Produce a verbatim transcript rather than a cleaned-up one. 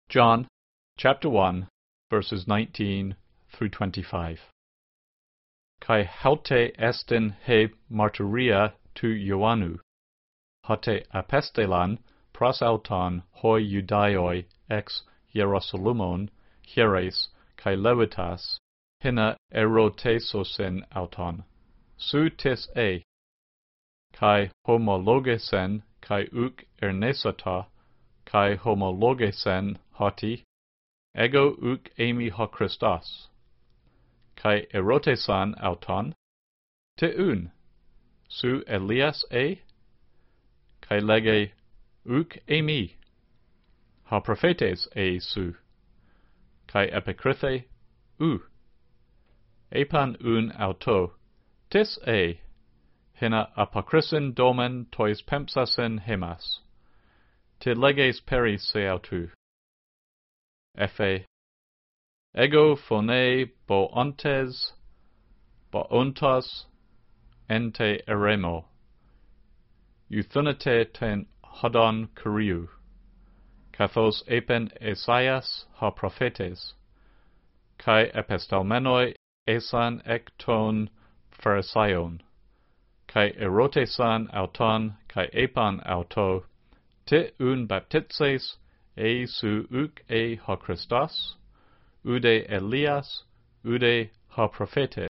John chapter one, verses nineteen through twenty-five. Kai haute estin he martyria tu Ioannou, hate apestelan pros auton hoi Judaioi ex Hierosolymon hieres kai levitas hina erotesosin auton. Su tis e, kai homologesen kai uk ernesata kai homologesen hoti, ego uk emi ha Christos, kai erotesan auton, te un, su Elias e, kai lege uk emi, ha prophetes e su, kai epikrithe u, epan un auto, tis e, hina apokrisin domen tois pempsasin hemas, te leges peri se autu. Efe, ego phone bo ontes, bo ontos, ente eremo, euthunate ten hodon kuriou, kathos epen Esaias ha prophetes, kai epestalmenoi esan ek ton pharisaion, kai erotesan auton kai epan auto, te un baptitses e su uk e ha Christos, ude Elias, ude ha prophetes.